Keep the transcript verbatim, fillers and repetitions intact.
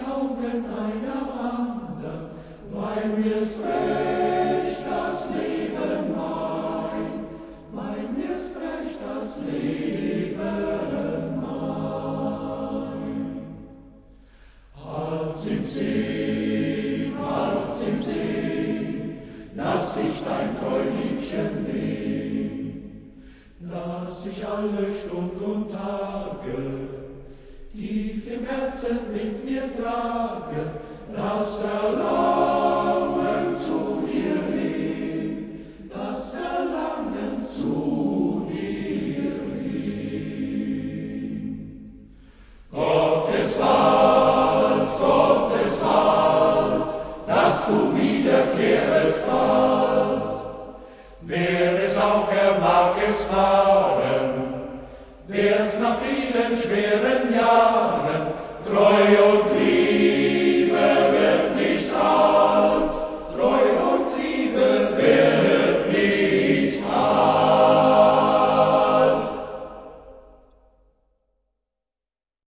Augen einander, weil mir's recht das Leben mein, weil mir's recht das Leben mein. Halt's im Sinn, halt's im Sinn, lass dich dein Treuliebchen wehen, lass dich alle Stund und Tage tief im Herzen mit mir trage, lass der